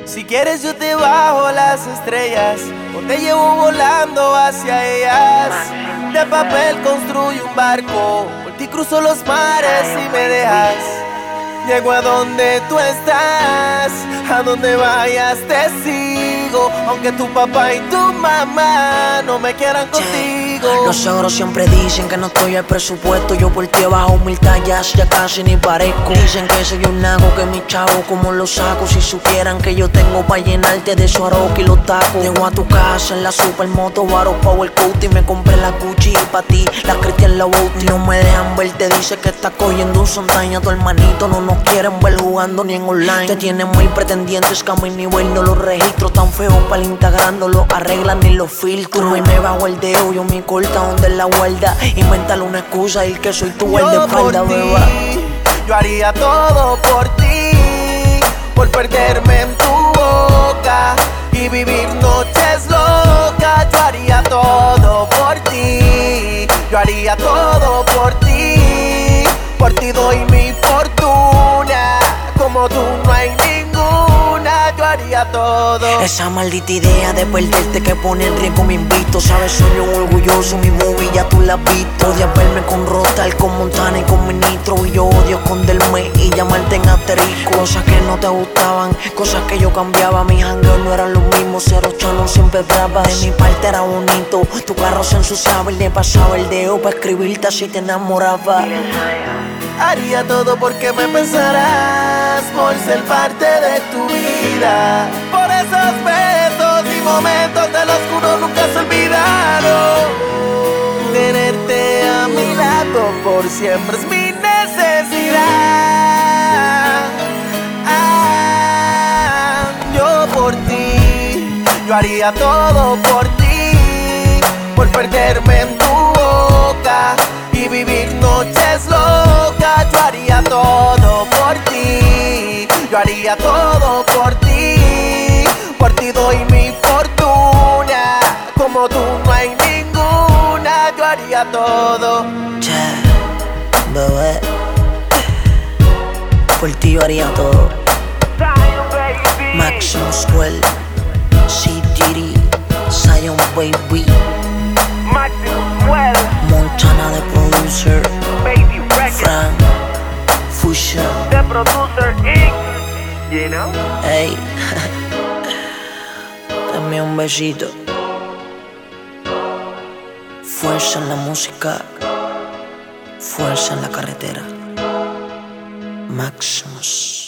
Si quieres yo te bajo las estrellas o te llevo volando hacia ellas. De papel construyo un barco, por ti cruzo los mares y me dejas. Llego a donde tú estás, a donde vayas te sigo, aunque tu papá y tu mamá no me quieran contigo. Los ogros siempre dicen que no estoy al presupuesto. Yo por ti bajo 1000 tallas, ya casi ni parezco. Dicen que soy un nago, que mi chavo como los saco. Si supieran que yo tengo pa' llenarte de Swarovski y los tacos. Llego a tu casa en la supermoto, Baro Power Coat, y me compré la Gucci y pa' ti la Christian Louboutin. No me dejan verte, dice que estás cogiendo un sontaña. Tu hermanito no nos quieren ver jugando ni en online. Te tienen mil pretendientes que a mi nivel no los registro. Tan feos para el Instagram, no los arreglan ni los filtros. Y me bajo el dedo, yo mi corta donde la guarda. Invéntale una excusa y que soy tu guardaespaldas, beba. Yo haría todo por ti, por perderme en tu boca y vivir noches locas. Yo haría todo por ti, yo haría todo por ti doy mi fortuna. Como tú no hay ninguna, yo haría todo. Esa maldita idea de perderte que pone en riesgo me invito. Sabes, soy un orgulloso, mi movie ya tú la has visto. Odias verme con Rockstar, con Montana y con mi nitro. Y yo odio esconderme y llamarte en asterisco. Cosas que no te gustaban, cosas que yo cambiaba. Mis jangueos no eran los mismos, cero chanos siempre bravas. De mi parte era bonito, tu carro se ensuciaba y le pasaba el dedo pa' escribirte así te enamoraba. Haría todo porque me pensarás, por ser parte de tu vida. Por esos besos y momentos del oscuro nunca se olvidaron. Tenerte a mi lado por siempre es mi necesidad. Yo por ti, yo haría todo por ti, por perderme en tu boca y vivir noches locas. Yo haría todo por ti, yo haría todo por ti doy mi fortuna. Como tú no hay ninguna, yo haría todo. Che, bebé, por ti yo haría todo. Maximus Well, C-Diddy, Zion Baby, Montana the producer, Frank, Fusion, The Producer Inc. You know? ey, dame un besito. Fuerza en la música, fuerza en la carretera. Maximus.